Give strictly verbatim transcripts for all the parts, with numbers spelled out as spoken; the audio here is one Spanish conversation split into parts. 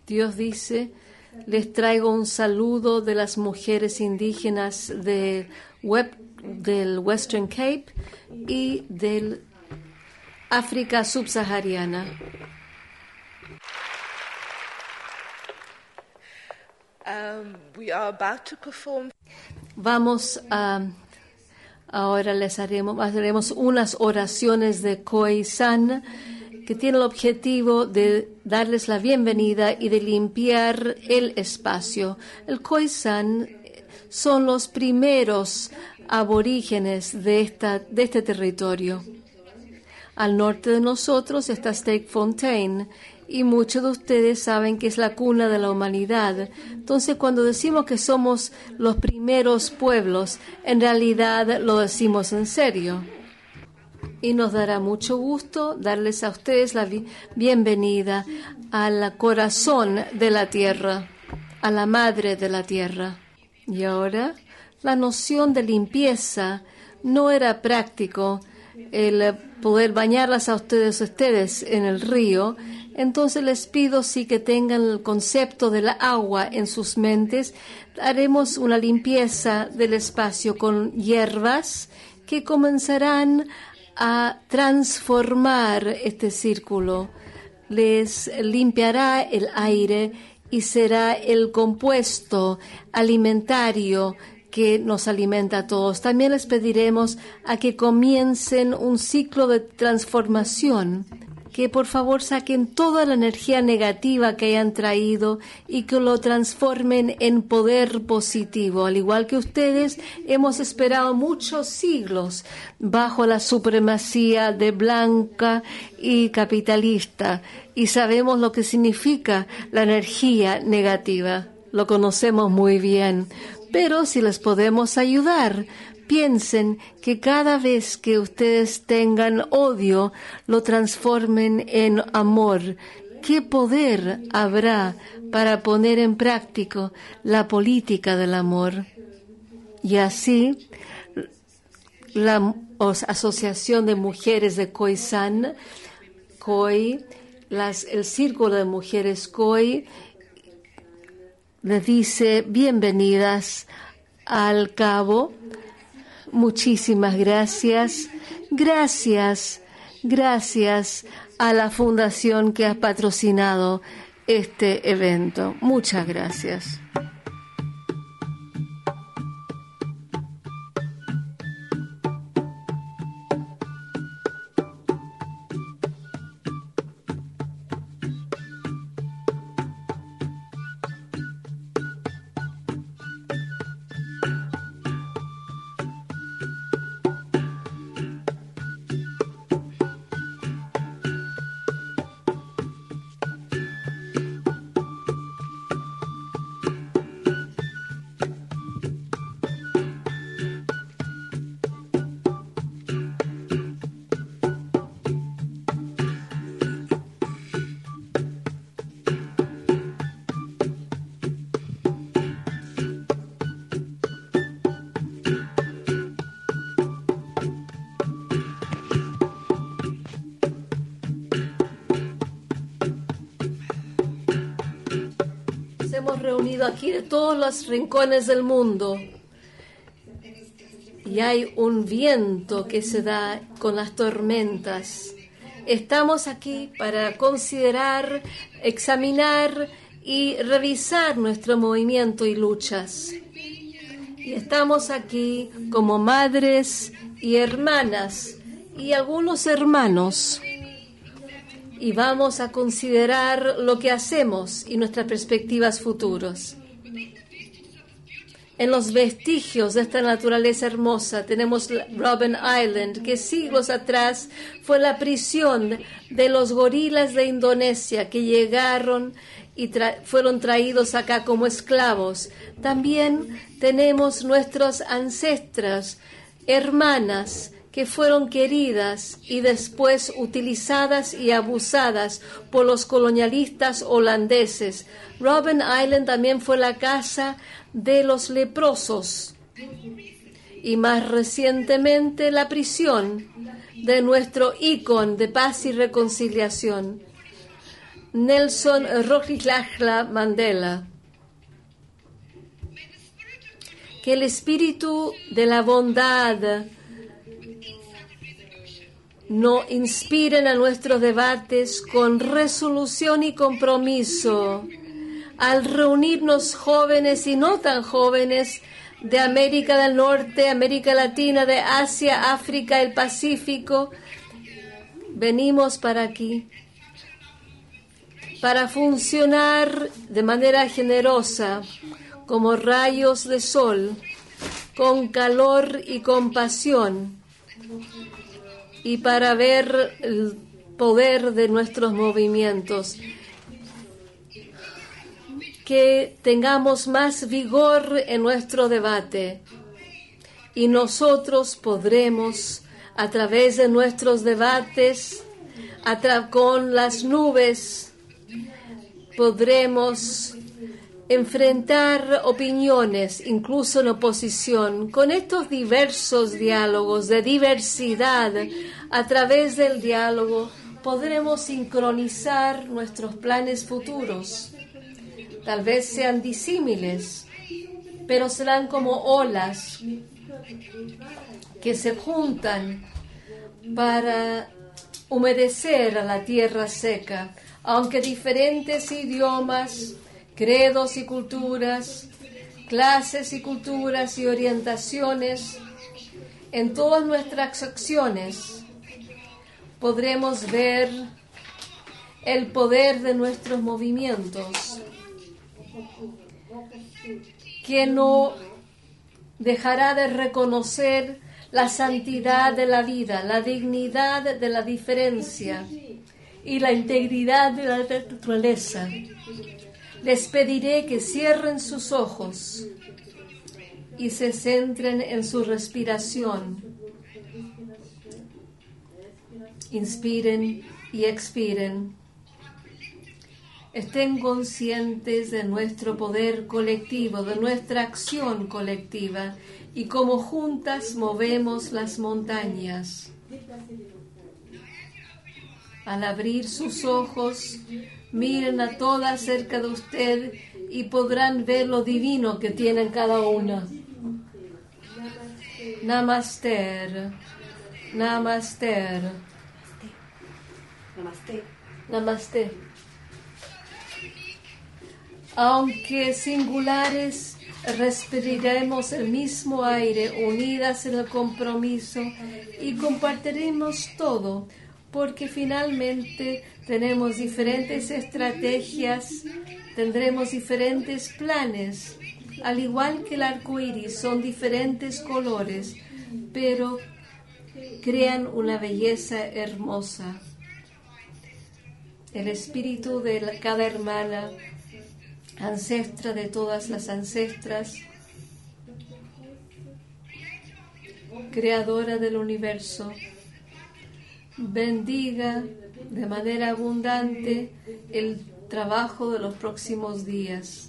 Dios dice: les traigo un saludo de las mujeres indígenas de web, del Western Cape y del África subsahariana. Um, we are about to perform. Vamos a ahora les haremos haremos unas oraciones de Khoisan que tienen el objetivo de darles la bienvenida y de limpiar el espacio. El Khoisan son los primeros aborígenes de esta de este territorio. Al norte de nosotros está Steekfontein, y muchos de ustedes saben que es la cuna de la humanidad. Entonces, cuando decimos que somos los primeros pueblos, en realidad lo decimos en serio. Y nos dará mucho gusto darles a ustedes la bi- bienvenida al corazón de la tierra, a la madre de la tierra. Y ahora, la noción de limpieza no era práctico el poder bañarlas a ustedes, ustedes en el río. Entonces les pido sí que tengan el concepto del agua en sus mentes. Haremos una limpieza del espacio con hierbas que comenzarán a transformar este círculo. Les limpiará el aire y será el compuesto alimentario que nos alimenta a todos. También les pediremos a que comiencen un ciclo de transformación, que por favor saquen toda la energía negativa que hayan traído y que lo transformen en poder positivo. Al igual que ustedes, hemos esperado muchos siglos bajo la supremacía de blanca y capitalista, y sabemos lo que significa la energía negativa. Lo conocemos muy bien. Pero si les podemos ayudar, piensen que cada vez que ustedes tengan odio, lo transformen en amor. ¿Qué poder habrá para poner en práctica la política del amor? Y así, la Asociación de Mujeres de Khoisan, Khoi, las, el Círculo de Mujeres Khoi, les dice bienvenidas al cabo. Muchísimas gracias. Gracias, gracias a la fundación que ha patrocinado este evento. Muchas gracias. Hemos reunido aquí de todos los rincones del mundo y hay un viento que se da con las tormentas. Estamos aquí para considerar, examinar y revisar nuestro movimiento y luchas. Y estamos aquí como madres y hermanas y algunos hermanos. Y vamos a considerar lo que hacemos y nuestras perspectivas futuras. En los vestigios de esta naturaleza hermosa tenemos Robben Island, que siglos atrás fue la prisión de los gorilas de Indonesia que llegaron y tra- fueron traídos acá como esclavos. También tenemos nuestros ancestras, hermanas, que fueron queridas y después utilizadas y abusadas por los colonialistas holandeses. Robben Island también fue la casa de los leprosos y más recientemente la prisión de nuestro ícono de paz y reconciliación. Nelson Rolihlahla Mandela. Que el espíritu de la bondad nos inspiren a nuestros debates con resolución y compromiso al reunirnos jóvenes y no tan jóvenes de América del Norte, América Latina, de Asia, África, el Pacífico. Venimos para aquí para funcionar de manera generosa como rayos de sol, con calor y compasión, y para ver el poder de nuestros movimientos. Que tengamos más vigor en nuestro debate y nosotros podremos, a través de nuestros debates, a tra- con las nubes, podremos enfrentar opiniones, incluso en oposición, con estos diversos diálogos de diversidad. A través del diálogo podremos sincronizar nuestros planes futuros. Tal vez sean disímiles, pero serán como olas que se juntan para humedecer a la tierra seca, aunque diferentes idiomas, credos y culturas, clases y culturas y orientaciones, en todas nuestras acciones podremos ver el poder de nuestros movimientos, que no dejará de reconocer la santidad de la vida, la dignidad de la diferencia y la integridad de la naturaleza. Les pediré que cierren sus ojos y se centren en su respiración. Inspiren y expiren. Estén conscientes de nuestro poder colectivo, de nuestra acción colectiva y cómo juntas movemos las montañas. Al abrir sus ojos, miren a todas cerca de usted y podrán ver lo divino que tienen cada una. Namaste. Namaste. Namaste. Namaste. Aunque singulares, respiraremos el mismo aire, unidas en el compromiso, y compartiremos todo, porque finalmente tenemos diferentes estrategias, tendremos diferentes planes. Al igual que el arco iris, son diferentes colores, pero crean una belleza hermosa. El espíritu de la- cada hermana, ancestra de todas las ancestras, creadora del universo, bendiga de manera abundante el trabajo de los próximos días.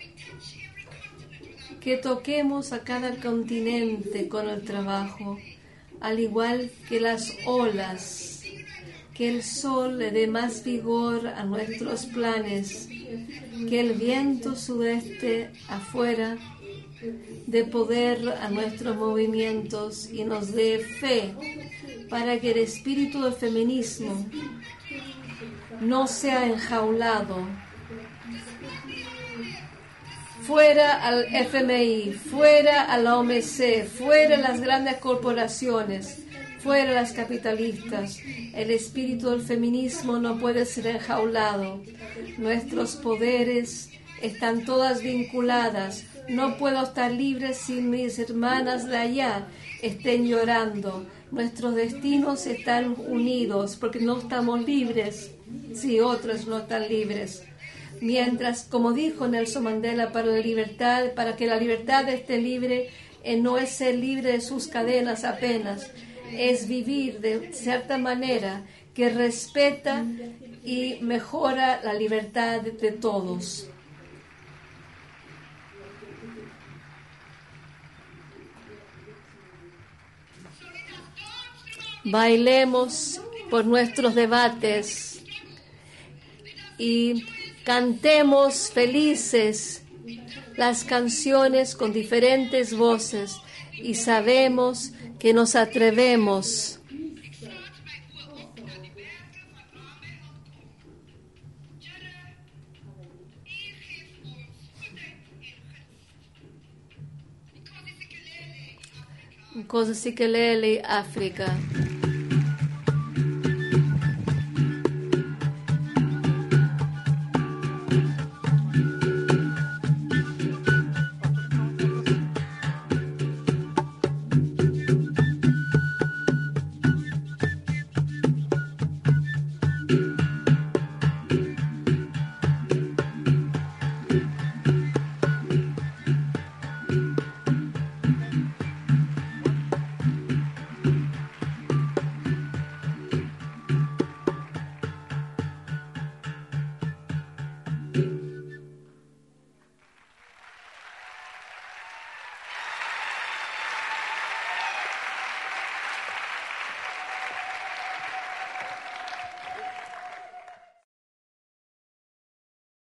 Que toquemos a cada continente con el trabajo, al igual que las olas. Que el sol le dé más vigor a nuestros planes, que el viento sudeste afuera dé poder a nuestros movimientos y nos dé fe para que el espíritu del feminismo no sea enjaulado. Fuera al F M I, fuera a la O M C, fuera las grandes corporaciones, fuera las capitalistas. El espíritu del feminismo no puede ser enjaulado. Nuestros poderes están todas vinculadas. No puedo estar libre si mis hermanas de allá estén llorando. Nuestros destinos están unidos porque no estamos libres si otros no están libres. Mientras, como dijo Nelson Mandela, para la libertad, para que la libertad esté libre, eh, no es ser libre de sus cadenas apenas, es vivir de cierta manera que respeta y mejora la libertad de todos. Bailemos por nuestros debates y cantemos felices las canciones con diferentes voces y sabemos que nos atrevemos. Cosa Sikelele, África.